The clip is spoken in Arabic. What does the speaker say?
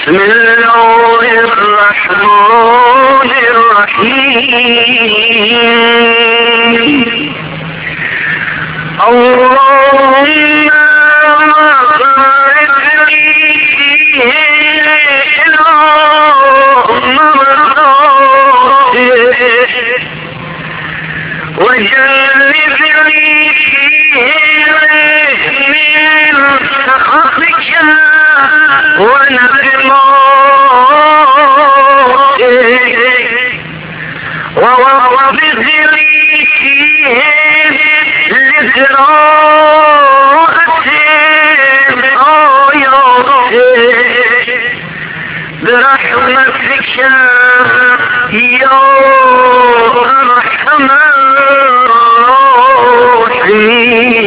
بسم الله الرحمن الرحيم. اللهم بارك لي إلى مرضاتك وجنبني من سخطك ونقماتك ووفق لي لقراءة آياتك برحمتك يا أرحم الراحمين.